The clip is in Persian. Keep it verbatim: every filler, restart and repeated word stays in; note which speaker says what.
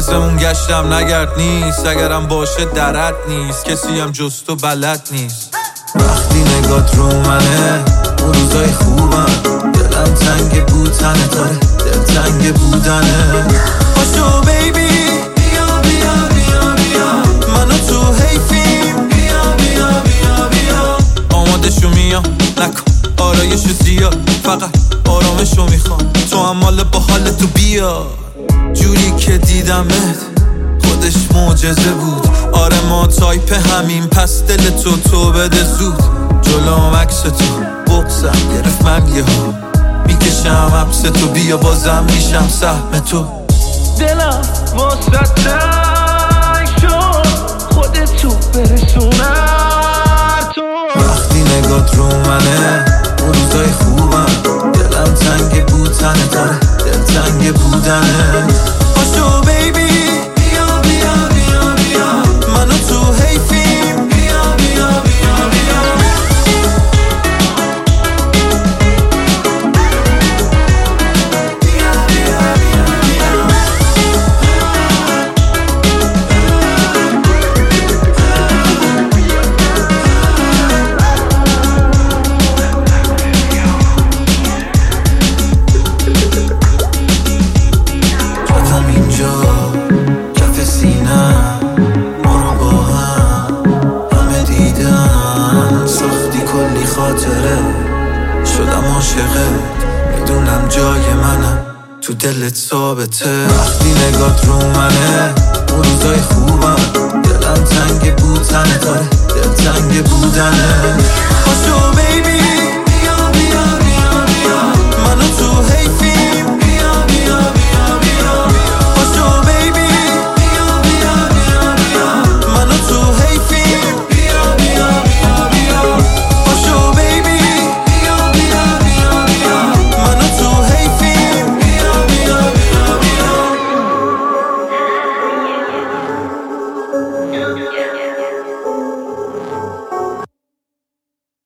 Speaker 1: مثمون گشتم نگرد نیست، اگرم باشه درد نیست، کسی هم جز تو بلد نیست. وقتی نگات رو منه اون روزای خوبم، دلم تنگ بود تنه داره دل تنگ بودنه. پاشو بیبی بیا بیا بیا بیا، منو تو حیفیم، بیا بیا بیا بیا. آمادشو میام نکن آرایشو زیاد، فقط آرامشو میخوام، تو هم مال با حال تو بیا. جوری که دیدمت خودش معجزه بود، آره ما تایپ همین، پس دل تو تو بده زود. جلوم عکس تو بغزم گرفت من یه ها، میکشم حبس تو، بیا بازم میشم سهم تو.
Speaker 2: دلم واسه تنگ شد خودتو برسونم تو.
Speaker 1: وقتی نگات رو منه اون روزای خوبم، دلم تنگ بود تنه داره دل تنگ بودنه. پاشو بیبی بیا بیا بیا بیا، منو تو حیفیم، بیا بیا بیا بیا. شدم عاشقت، میدونم جای منم تو دلت ثابته. وقتی نگات رو منه اون روزای خوب